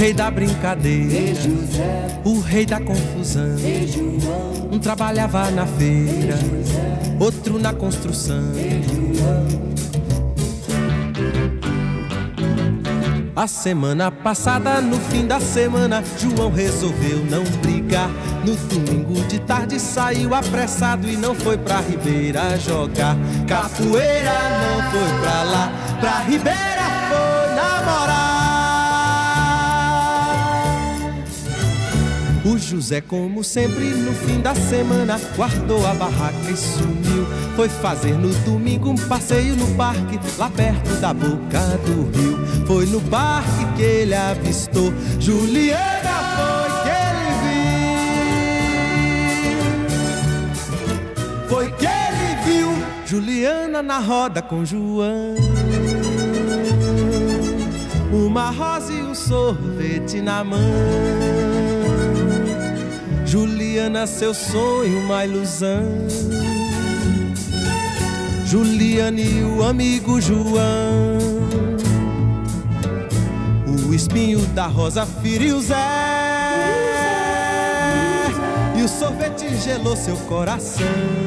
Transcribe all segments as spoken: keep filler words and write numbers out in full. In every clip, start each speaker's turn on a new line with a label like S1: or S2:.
S1: rei da brincadeira, o rei da confusão. Um trabalhava na feira, outro na construção. A semana passada, no fim da semana, João resolveu não brigar. No domingo de tarde saiu apressado e não foi pra Ribeira jogar capoeira. Não foi pra lá, pra Ribeira foi namorar. O José, como sempre, no fim da semana, guardou a barraca e sumiu. Foi fazer no domingo um passeio no parque, lá perto da boca do rio. Foi no parque que ele avistou Juliana, foi que ele viu. Foi que ele viu Juliana na roda com João. Uma rosa e um sorvete na mão. Juliana, seu sonho, uma ilusão. Juliana e o amigo João. O espinho da rosa feriu Zé, e o sorvete gelou seu coração.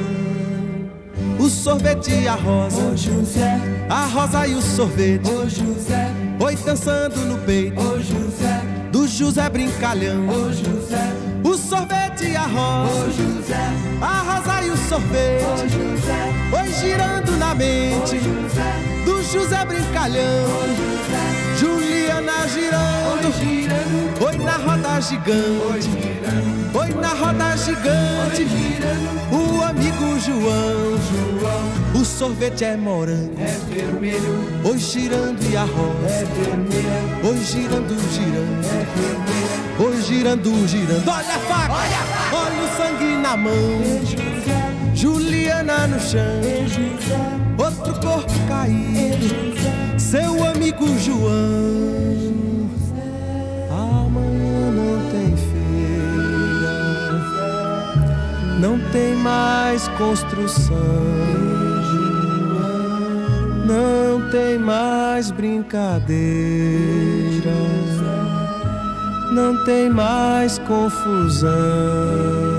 S1: O sorvete e a rosa,
S2: ô José,
S1: a rosa e o sorvete,
S2: ô José,
S1: oi dançando no peito,
S2: ô José,
S1: do José brincalhão.
S2: ô José,
S1: o sorvete e a rosa,
S2: ô José,
S1: a rosa e o
S2: ô
S1: sorvete,
S2: José,
S1: oi girando na mente,
S2: ô José,
S1: do José brincalhão.
S2: ô José,
S1: Juliana girando,
S2: oi girando,
S1: oi na roda gigante,
S2: oi girando,
S1: oi na roda gigante,
S2: oi girando,
S1: o amigo João.
S2: João,
S1: O sorvete é morango,
S2: é vermelho,
S1: oi girando e a rosa,
S2: é vermelha,
S1: oi girando, girando,
S2: é vermelha,
S1: oi girando, girando. Olha a faca,
S2: olha a faca,
S1: olha o sangue na mão.
S2: é José,
S1: Juliana no chão,
S2: é José,
S1: outro corpo
S2: é
S1: caído,
S2: José,
S1: seu amigo João. Amanhã não tem feira, não tem mais construção, não tem mais brincadeira, não tem mais confusão.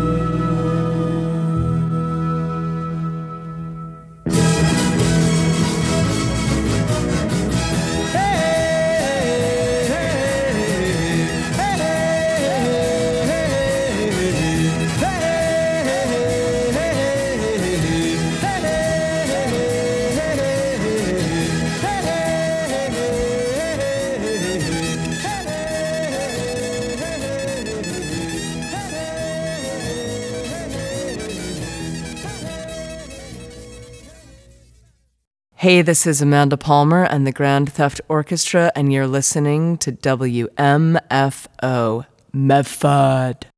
S3: Hey, this is Amanda Palmer and the Grand Theft Orchestra, and you're listening to W M F O, Medford.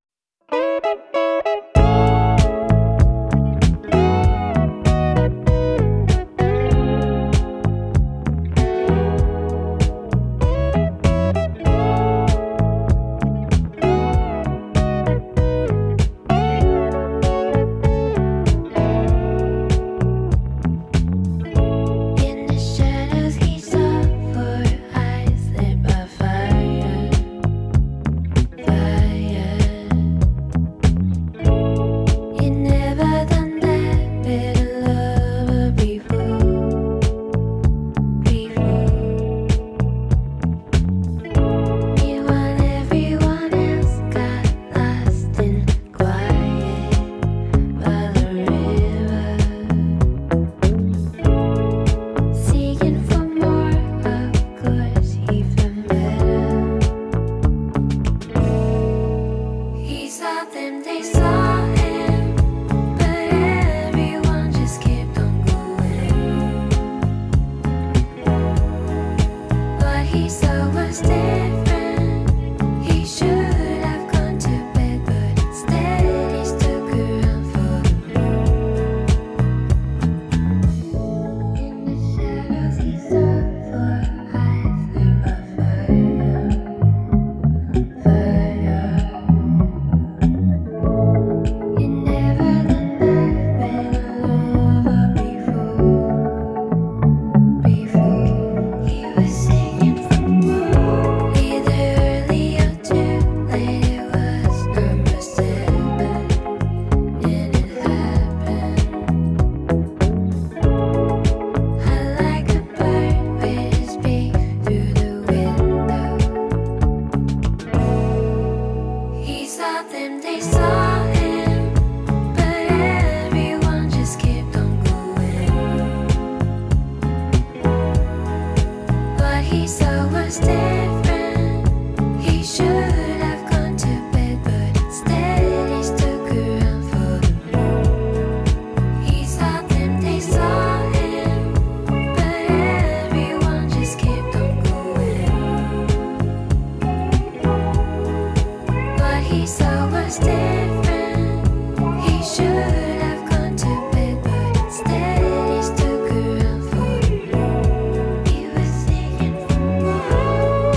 S4: Fire, fire. He was singing for more.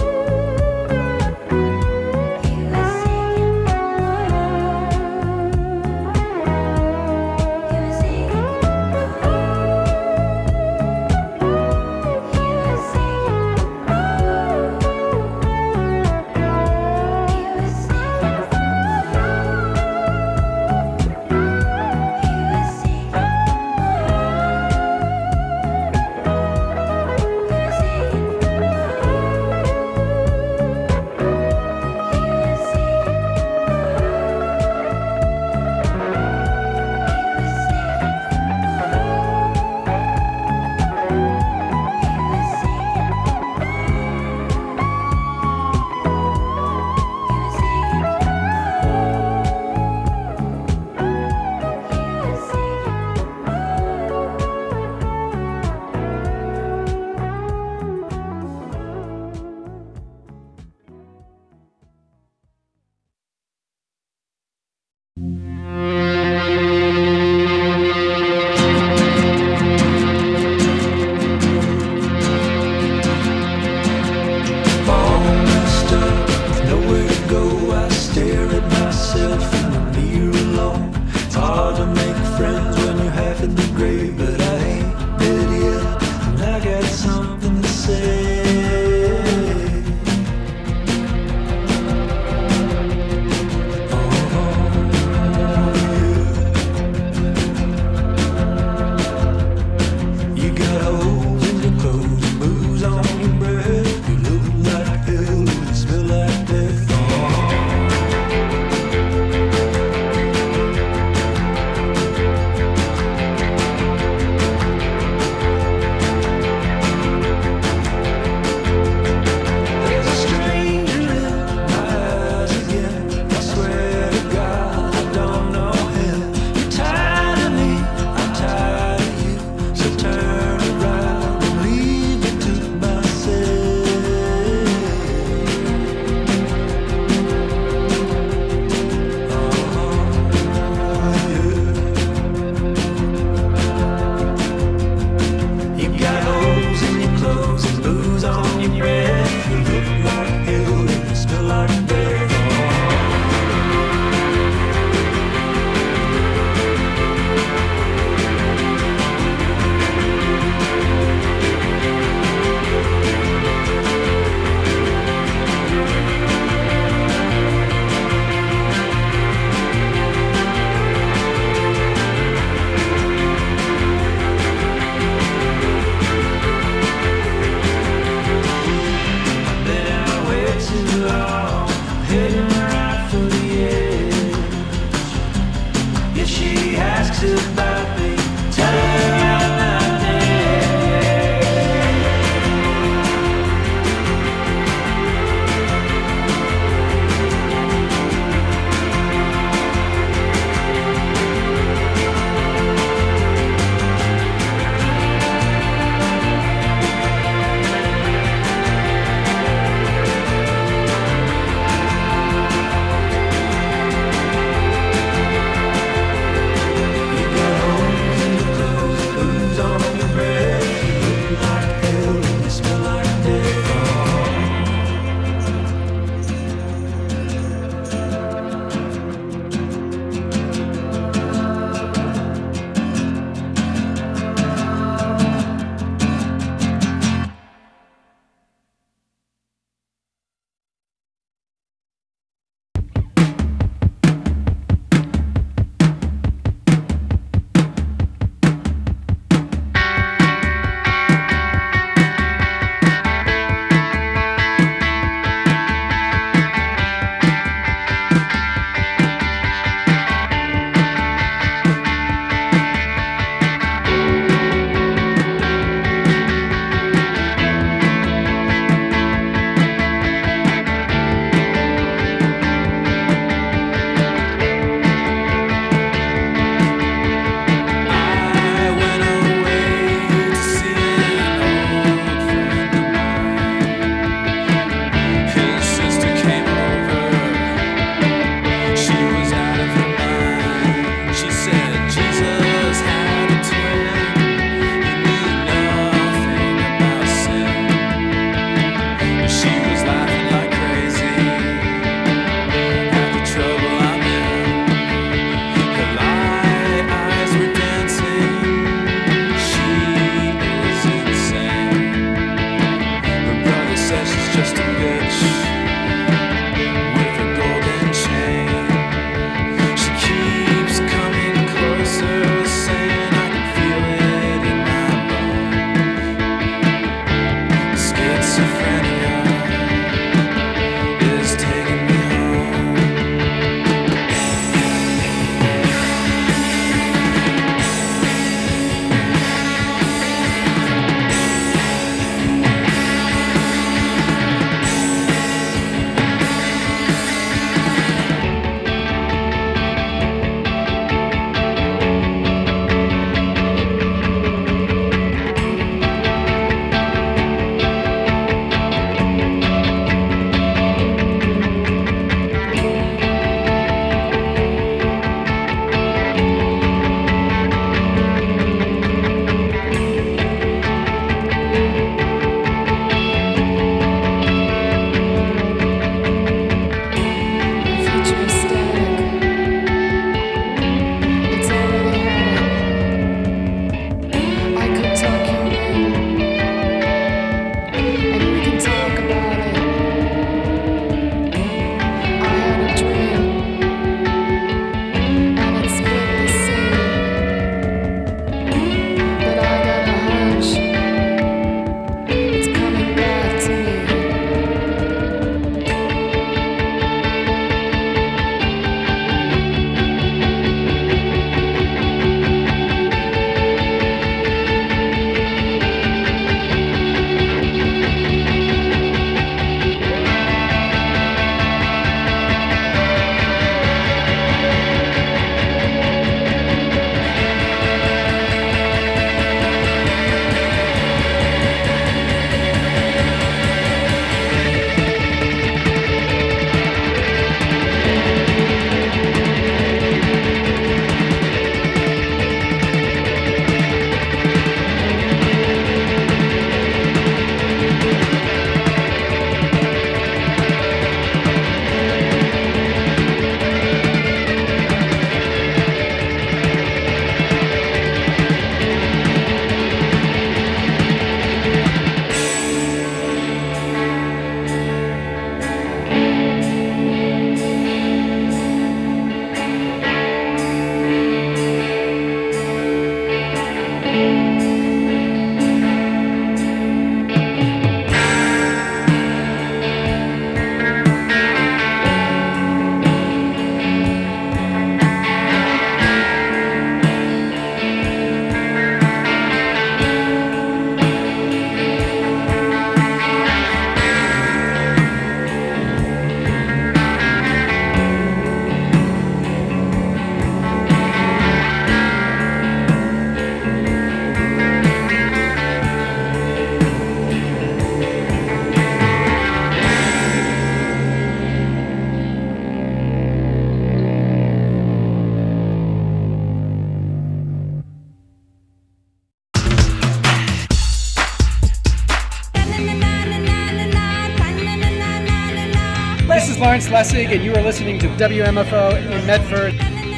S4: Lawrence Lessig, and you are listening to W M F O in Medford,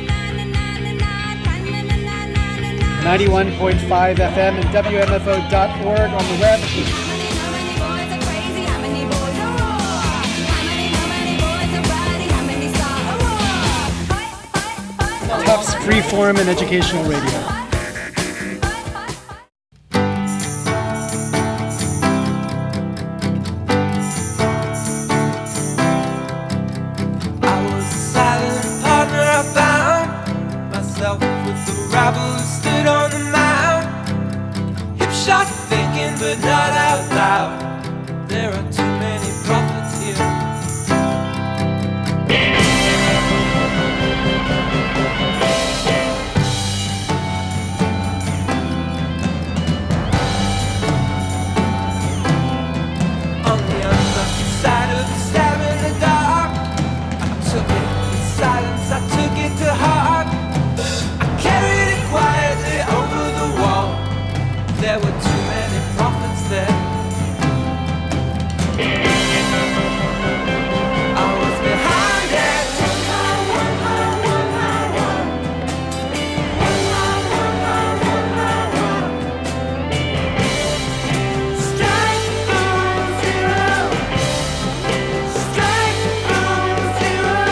S4: ninety-one point five F M and W M F O dot org on the web. Tufts Freeform and Educational Radio.
S1: But not out loud. There are too many prophets here. On the unlucky side of the stab in the dark, I took it in silence, I took it to heart. I carried it quietly over the wall. There were too many prophets there. I was behind it. Strike on zero. Strike on zero.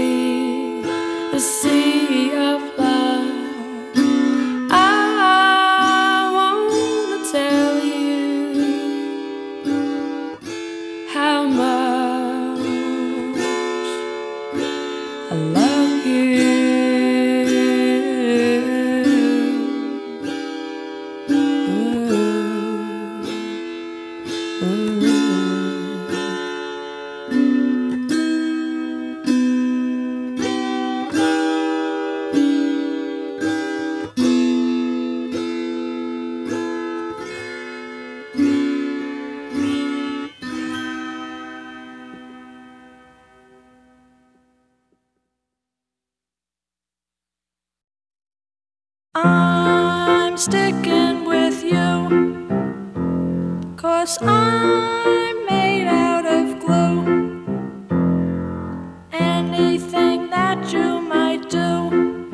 S5: sea, the sea of love. I I love you. Ooh, ooh. I'm sticking with you, 'cause I'm made out of glue. Anything that you might do,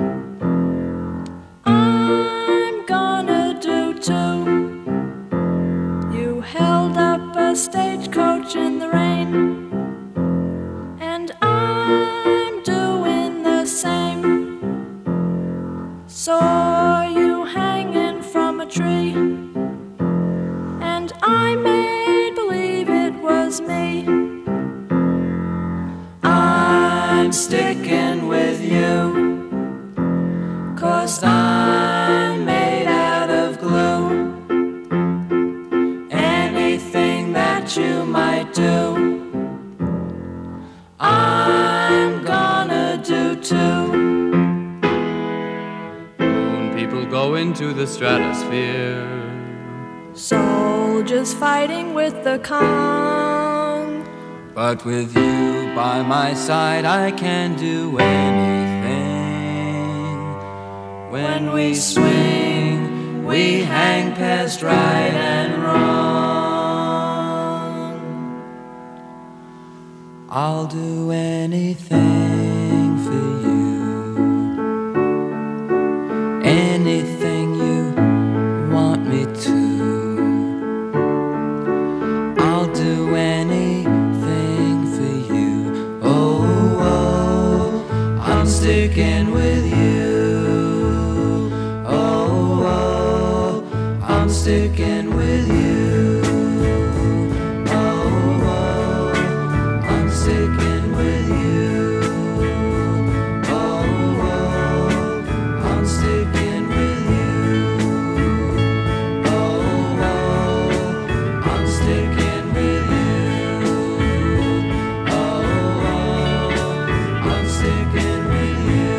S5: I'm gonna do too. You held up a stagecoach in the rain, and I'm doing the same. Saw you hanging from a tree, and I made believe it was me. I'm sticking with you, 'cause I'm made out of glue. Anything that you might do, I'm gonna do too.
S6: People go into the stratosphere.
S5: Soldiers fighting with the Kong.
S6: But with you by my side, I can do anything. When we swing, we hang past right and wrong. I'll do anything for you. Anything you want me to. I'll do anything for you. Oh, oh, I'm sticking with you. Oh, oh, I'm sticking with you. Oh, oh, I'm sticking with you. Oh, oh, I'm sticking with you. Oh, oh, I'm sticking with you. Oh, oh, I'm sticking with you.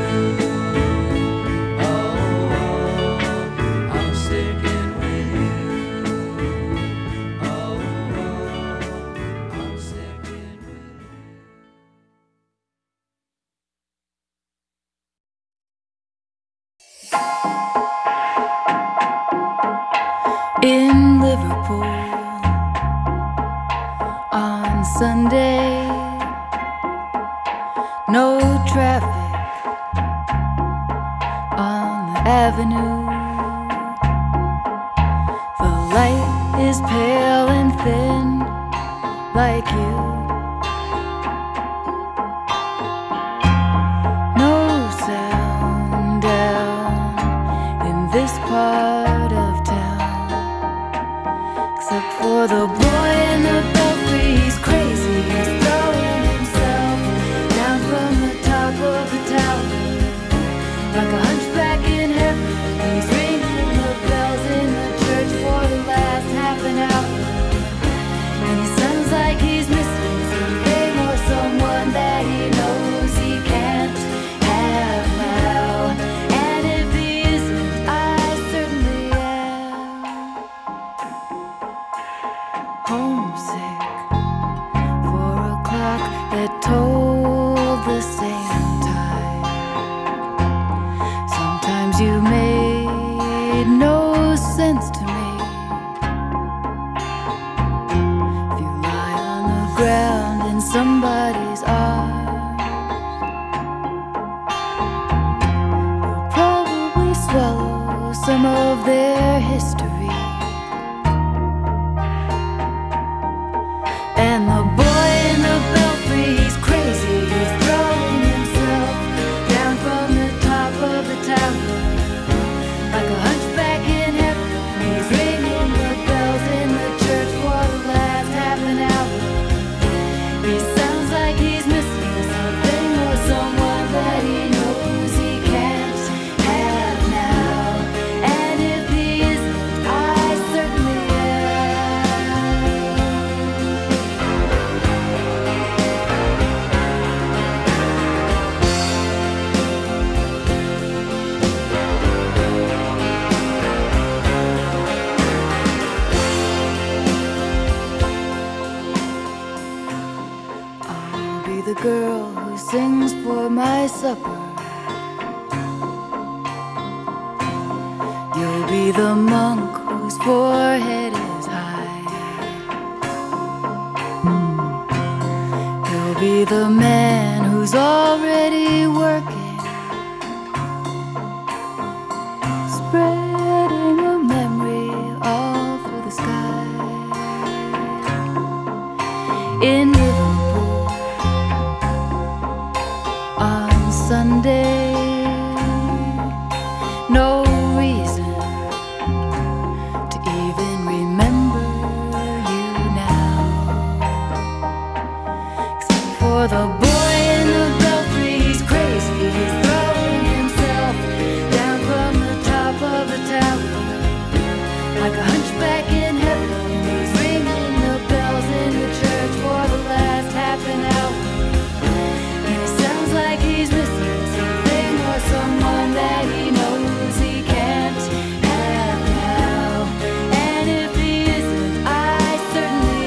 S6: Oh, oh, I'm sticking with you. Oh, oh, I'm sticking with you.
S5: In Liverpool on Sunday, no traffic on the avenue. The light is pale and thin, like you. No sound down in this part of town, except for the boy in the belfry. He's crazy, he's throwing himself down from the top of the tower, like a hunchback in heaven. He's ringing the bells in the church for the last half an hour, and he sounds like he's missing something or someone that he knows he can't have now. And if he isn't, I certainly am. Homesick for a clock that told the same time. Sometimes you made no sense to me. If you lie on the ground in somebody's arms, you'll probably swallow some of their history. And the boy in the belfry, he's crazy, he's throwing himself down from the top of the tower, like a hunchback in heaven. He's ringing the bells in the church for the last half an hour. He sounds like he's missing something or someone for my supper. You'll be the monk whose forehead is high. You'll be the man who's already working, spreading a memory all through the sky. In Liverpool on Sunday, no reason to even remember you now, except for the boy in the belfry. He's crazy, he's throwing himself down from the top of the tower like a hunchback in heaven. He's ringing the bells in the church for the last half an hour, and it sounds like he's missing something or someone that he knows he can't have now. And if he isn't, I certainly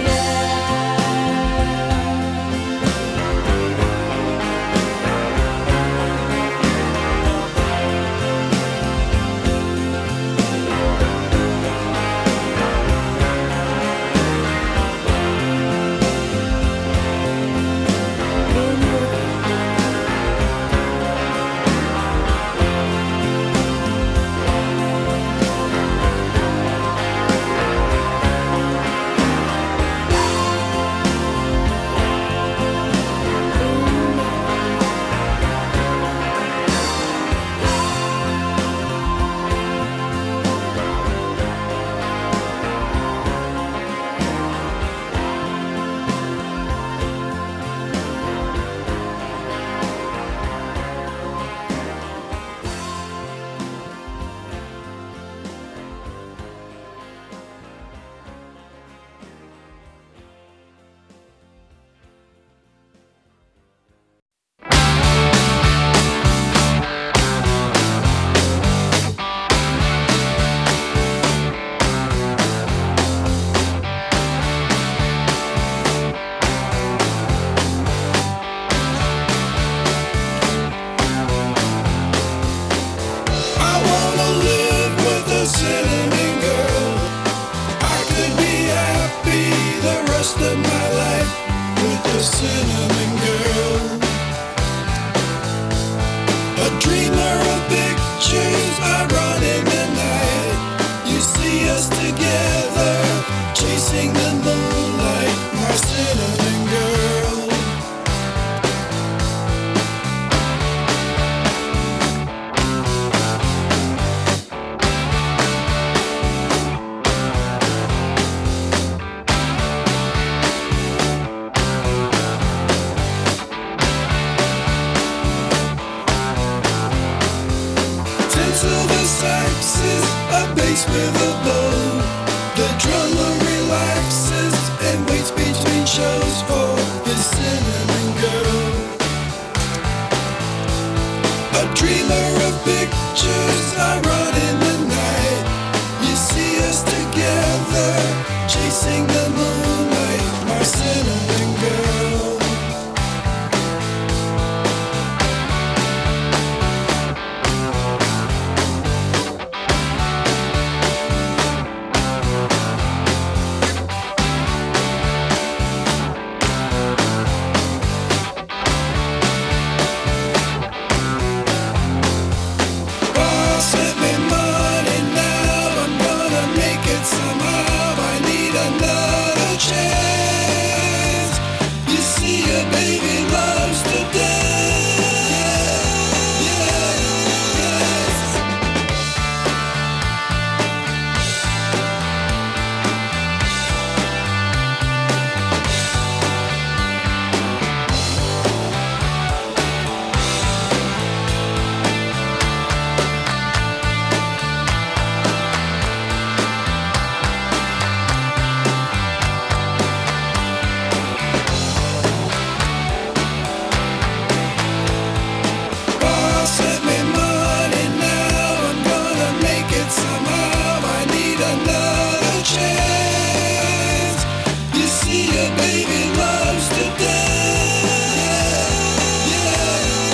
S7: baby loves to dance.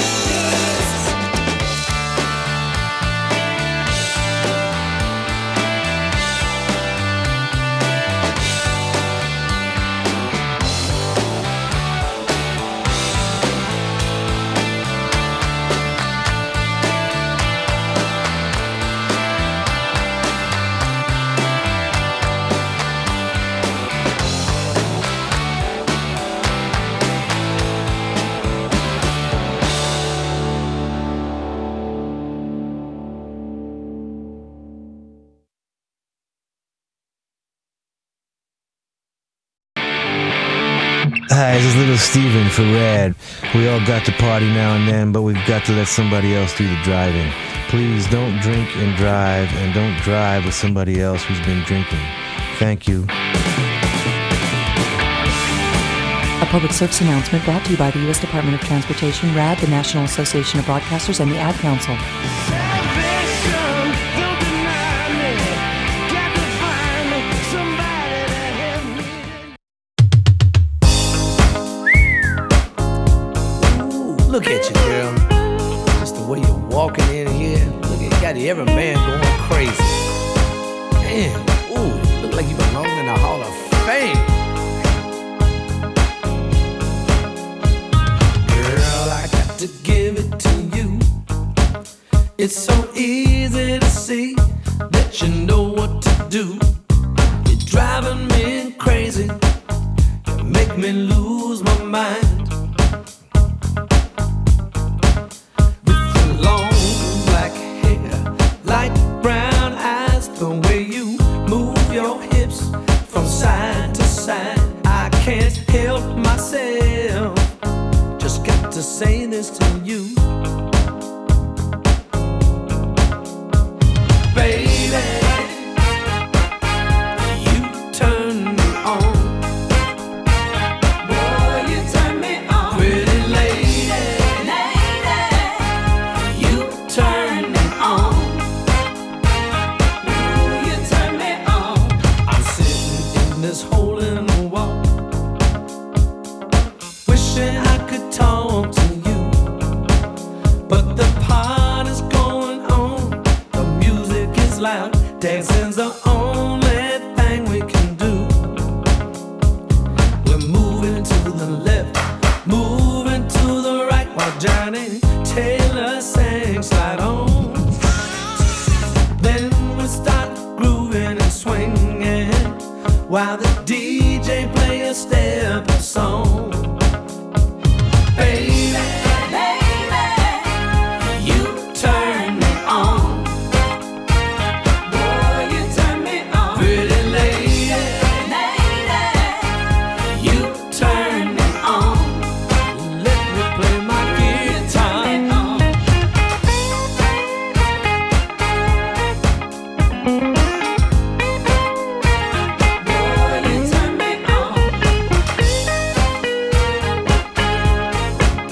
S7: Hi, this is Little Steven for Rad. We all got to party now and then, but we've got to let somebody else do the driving. Please don't drink and drive, and don't drive with somebody else who's been drinking. Thank you.
S8: A public service announcement brought to you by the U S Department of Transportation, RAD, the National Association of Broadcasters, and the Ad Council.
S9: Look at you, girl. Just the way you're walking in here. Look at, got every man going crazy. Man, ooh, look like you belong in the Hall of Fame. Girl, I got to give it to you. It's so easy to see that you know what to do. You're driving me crazy. You make me lose my mind. Long black hair, light brown eyes, the way you move your hips from side to side. I can't help myself, just got to say this to you. Baby, you turn me on. Boy, you turn me on. Pretty lady. Turn me on. Ooh, you turn me on. I'm sitting in this hole in the wall, wishing I could talk to you, but the party's going on. The music is loud. Dancing's the only thing we can do. We're moving to the left, moving to the right, while Johnny Taylor sang Slide On. Then we start grooving and swinging while the D J play a step of song. Baby, baby, you turn me on. Boy, you turn me on. Pretty lady, lady, you turn me on. Let me play my guitar. Boy, you turn me on.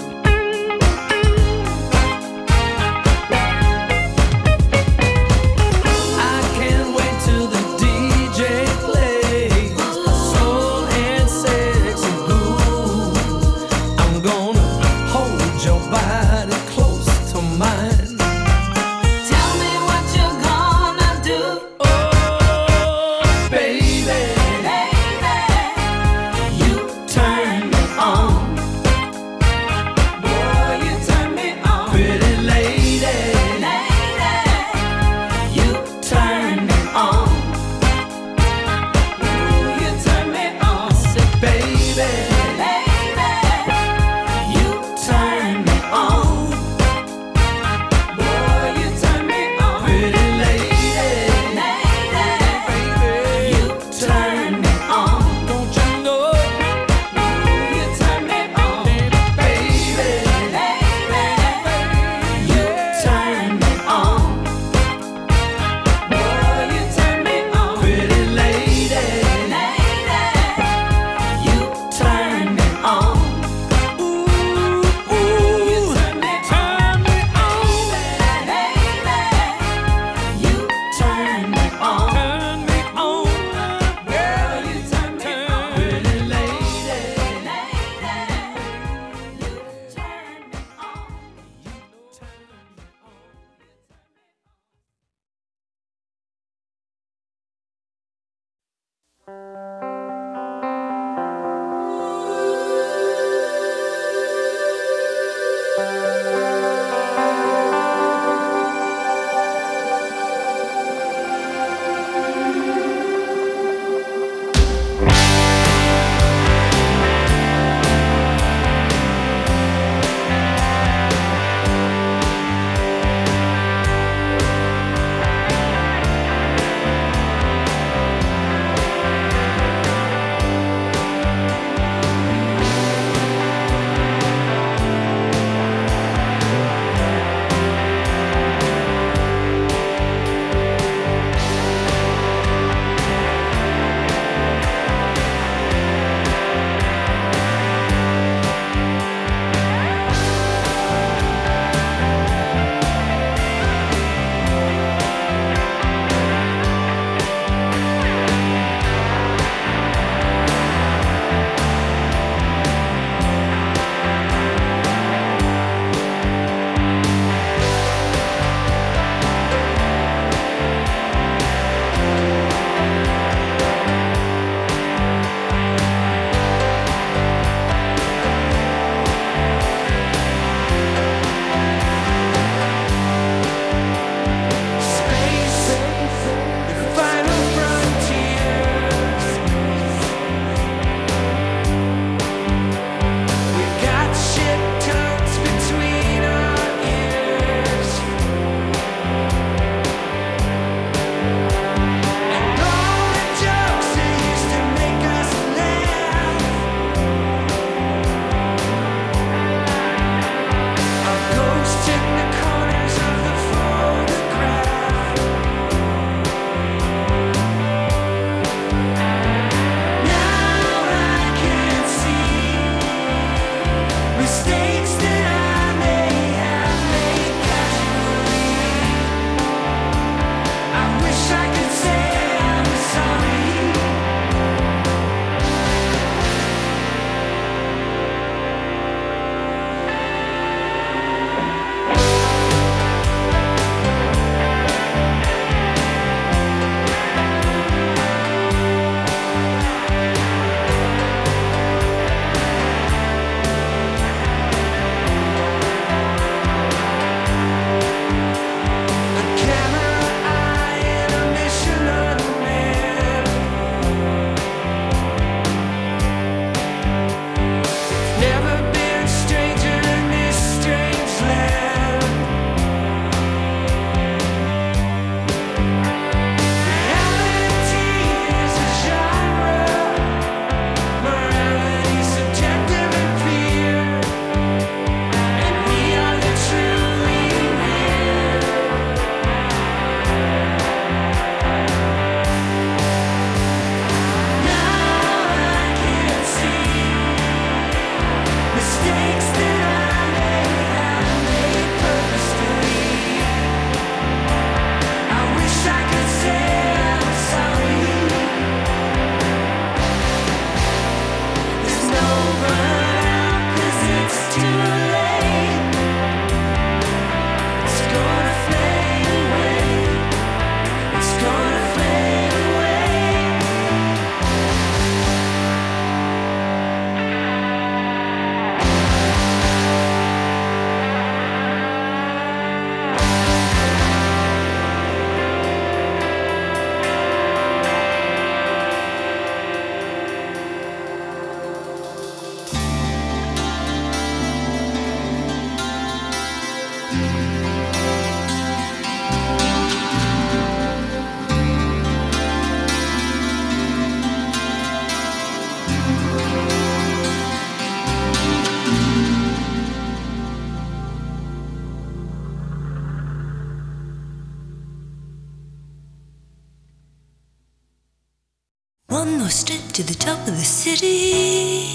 S10: more step to the top of the city,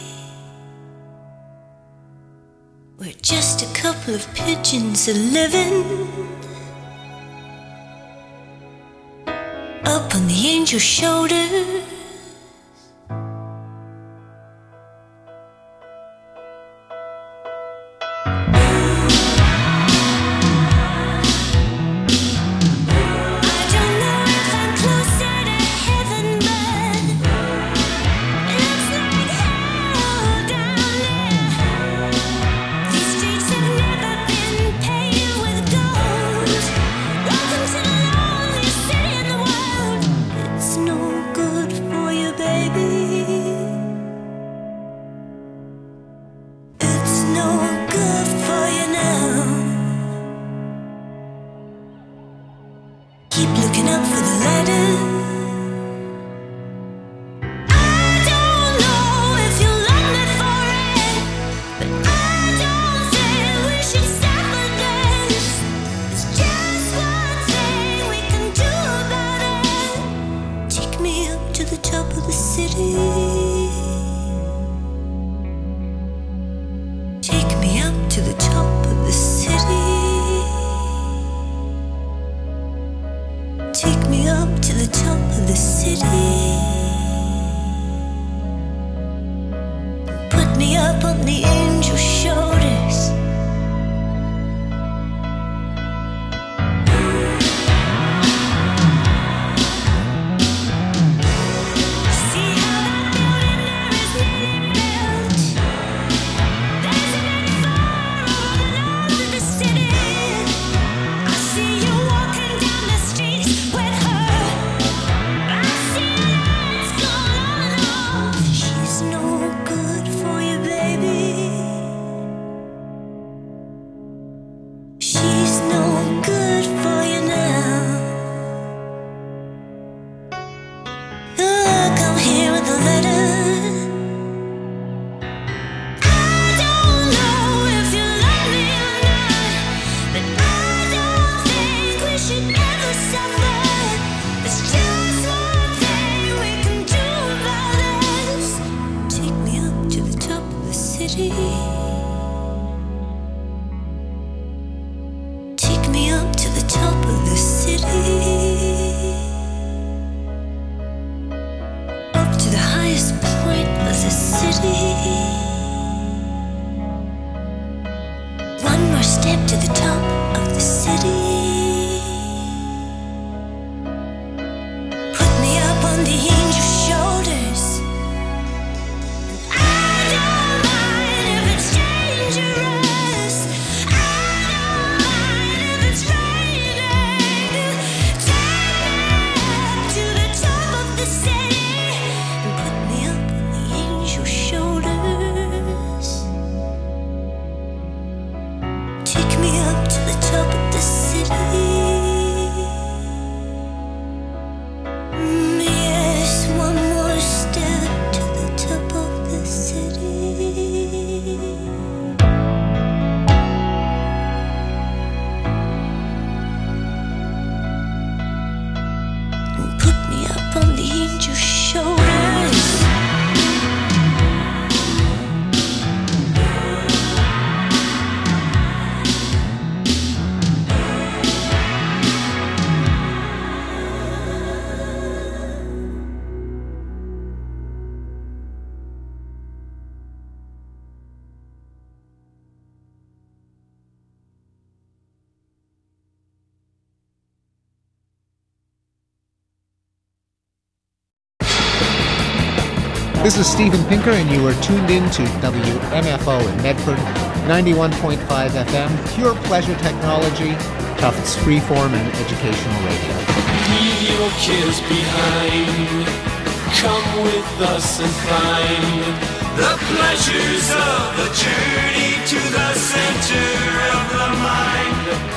S10: where just a couple of pigeons are living up on the angel's shoulder.
S11: This is Steven Pinker, and you are tuned in to W M F O in Medford, ninety-one point five F M, pure pleasure technology, Tufts freeform and educational radio.
S9: Leave your kids behind. Come with us and find the pleasures of the journey to the center of the mind.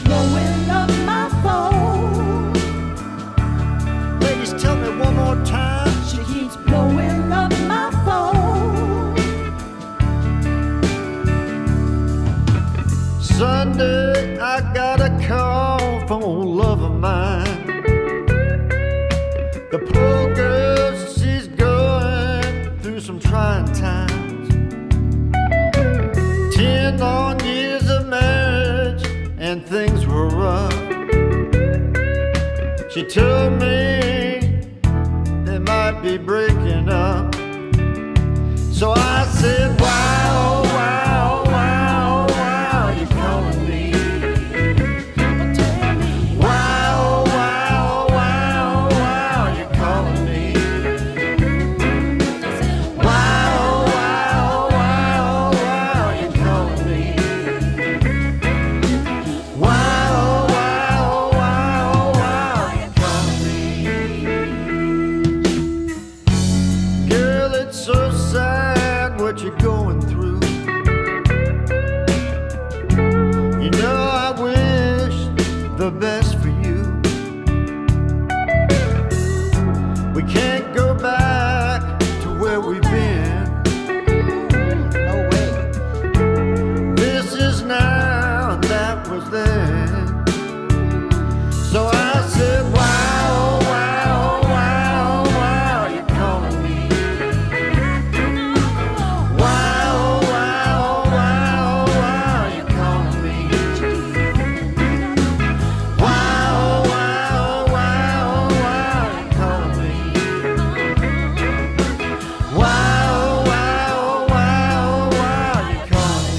S2: blowing up my phone.
S12: Ladies, tell me one more time.
S2: She keeps blowing up my phone.
S12: Sunday, I got a call from a old love of mine. The poor girl, she's going through some trying times. Ten long years of marriage and things were rough. She told me they might be breaking up. So I said, wow, wow, wow, wow, you calling me? Wow, wow, wow, wow, you calling me? Wow, wow, wow, wow, you calling me? Wow, wow, wow, wow, you calling me? Girl, it's so sad what you're going through. You know I wish the best for you. We can't go back to where we've been. No way. This is now and that was then. So I said, wow, wow, wow, wow, you calling me? Wow, wow, wow, wow, you calling me? Wow, wow, wow, wow, you calling me? Wow, wow, wow, wow, you calling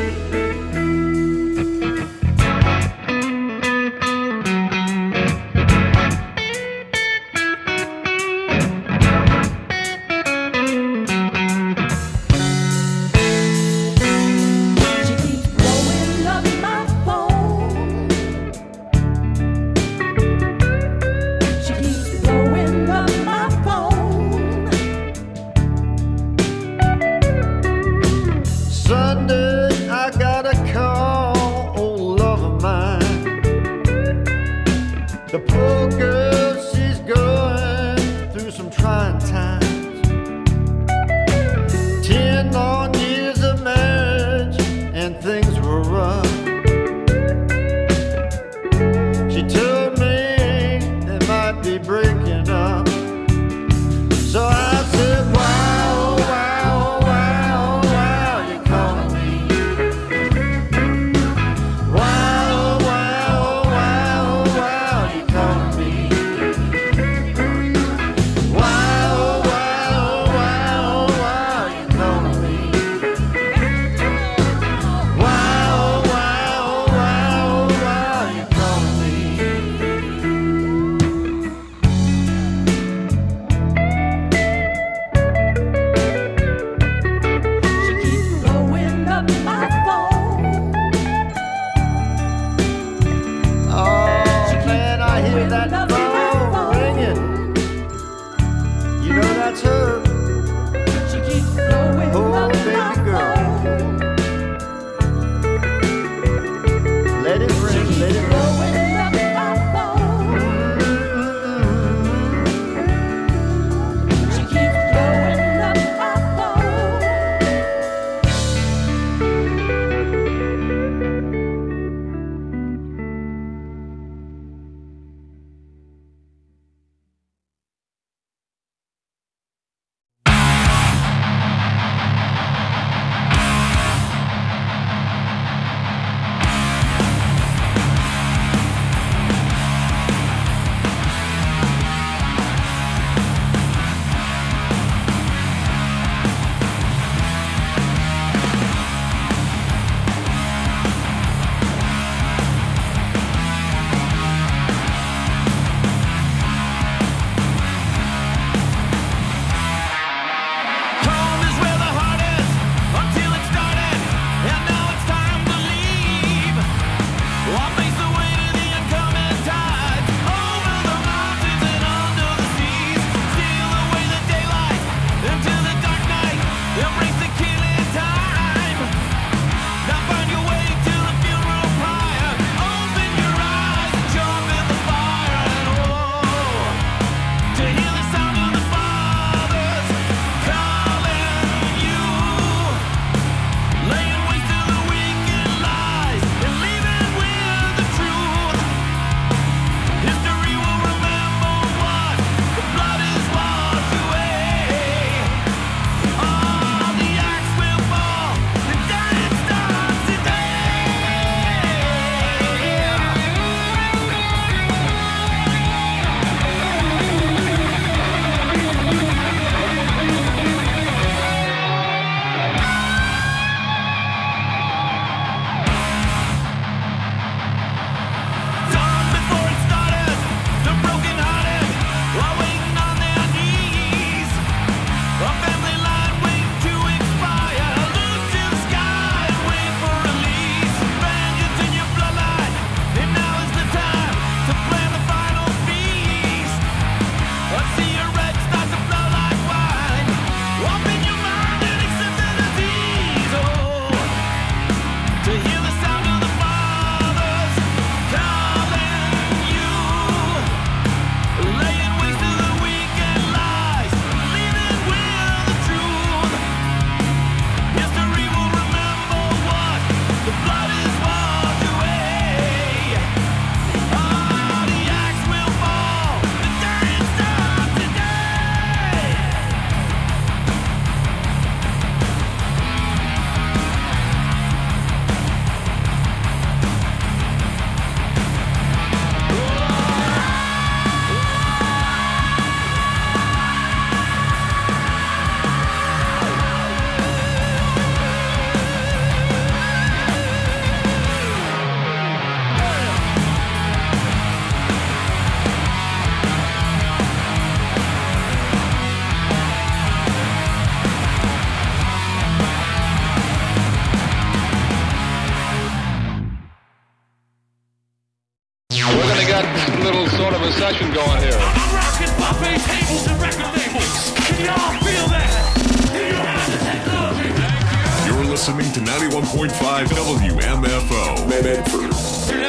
S2: She keeps blowing up my phone. She keeps blowing up my phone.
S12: Sunday, I got a call, old love of mine. The poor girl, she's going through some trying times. Ten long years of marriage and things were rough. She told me they might be breaking up. So I said, wow, wow, wow, wow, you calling me? Wow, wow, wow, wow, you calling me?
S13: got a little sort of a session going here.
S14: I'm rocking buffet tables and record labels. Can y'all feel that? Do you have the technology?
S15: You're listening to ninety-one point five W M F O. Medford.